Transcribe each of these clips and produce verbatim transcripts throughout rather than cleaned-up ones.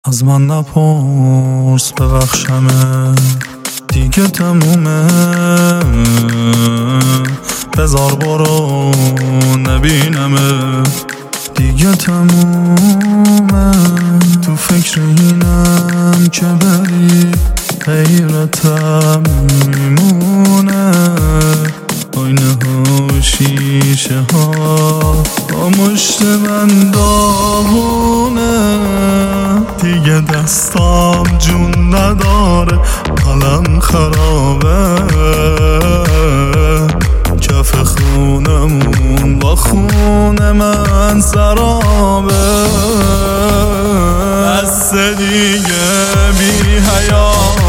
از من نپرس ببخشمه، دیگه تمومه. بذار برو نبینمه، دیگه تمومه. تو فکر اینم که بری غیرتم میمونه. آینه ها شیشه ها با مشت من داغونه. دیگه دستام جون نداره، حالم خرابه. کف خونمون با خون من سرابه. بس دیگه بی حیا،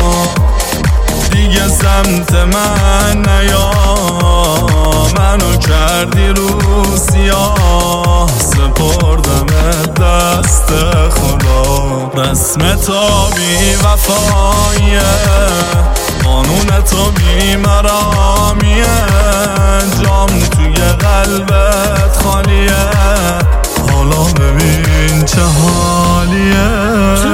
دیگه سمت من نیا. منو کردی رو سیاه، سپردم دست خدا. رسم تو بی وفاییه، قانون تو بی مرامیه. جام توی قلبت خالیه، حالا ببین چه حالیه.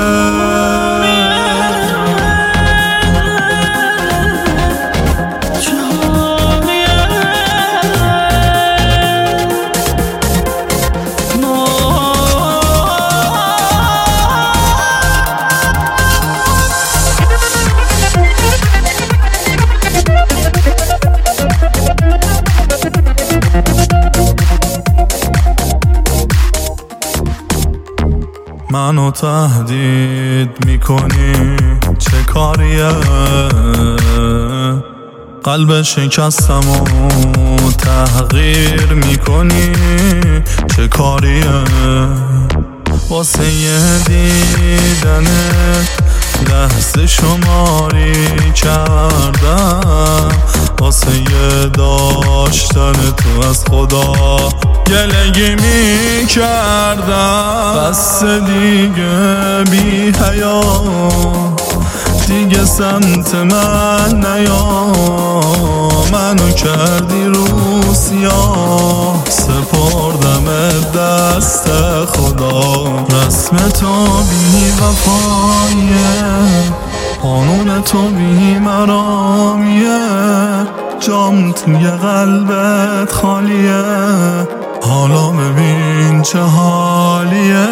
منو تهدید میکنی چه کاریه؟ قلب شکستم و تحقیر میکنی چه کاریه؟ واسه یه دیدنت لحظه شماری کردم. واسه یه داشتن تو از خدا گلگی می کردم. بس دیگه بی حیا، دیگه سمت من نیا. منو کردی رو سیاه، سپردم دست خدا. رسم تو بی وفاییه، قانون تو بی مرامیه. جام توی قلبت خالیه، حالا ببین چه حالیه.